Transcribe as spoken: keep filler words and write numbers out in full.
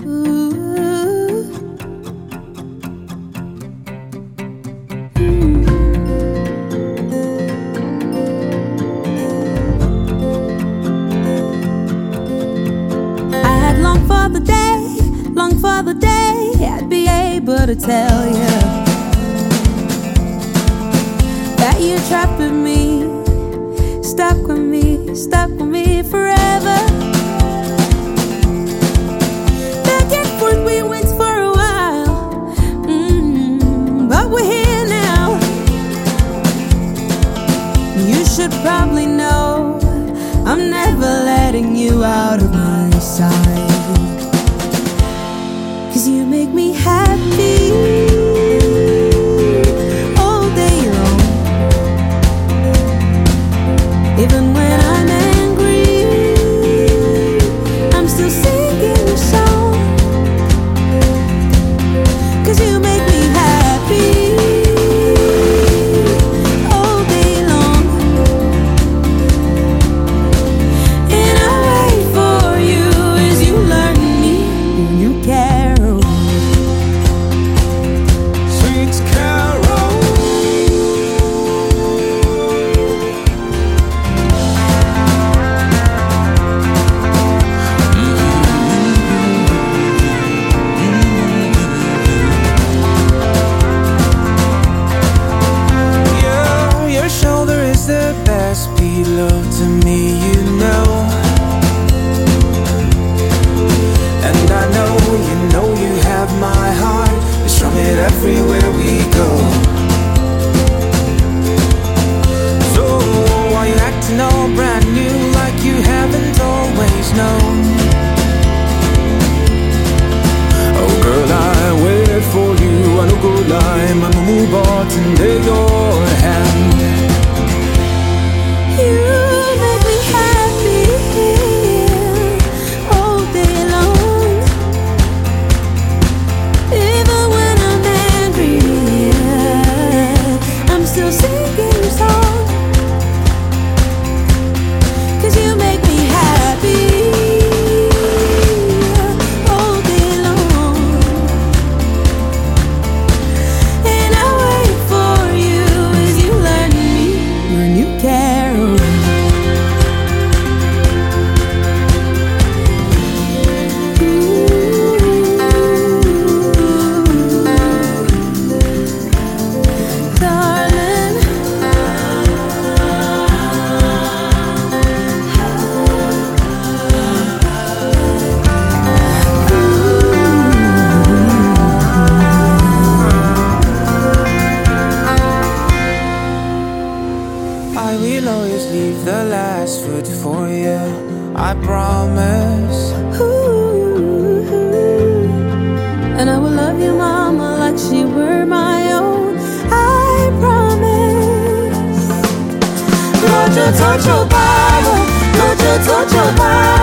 For the day, long for the day I'd be able to tell you that you're trapped with me, stuck with me, stuck with me forever. Back and forth we went for a while, mm, but we're here now. You should probably know I'm never letting you out of my sight. 'Cause you make me happy all day long. Even when I'm angry, I'm still singing your song. 'Cause you make me happy all day long. And I wait for you as you learn me a new carol. The best pillow to me, you know. And I know, you know you have my heart. You strum it everywhere we go. So why you acting all brand new, like you haven't always known? Oh girl, I waited for you. I no go lie, I'm a move on today your hand. You make me happy all day long. Even when I'm angry, I'm still singing your song. 'Cause you make me happy all day long. And I wait for you as you learn me your new carol. I will always leave the last foot for you, I promise. Ooh, and I will love you, mama, like she were my own, I promise. Lord, you touch your Bible, Lord, you touch your Bible.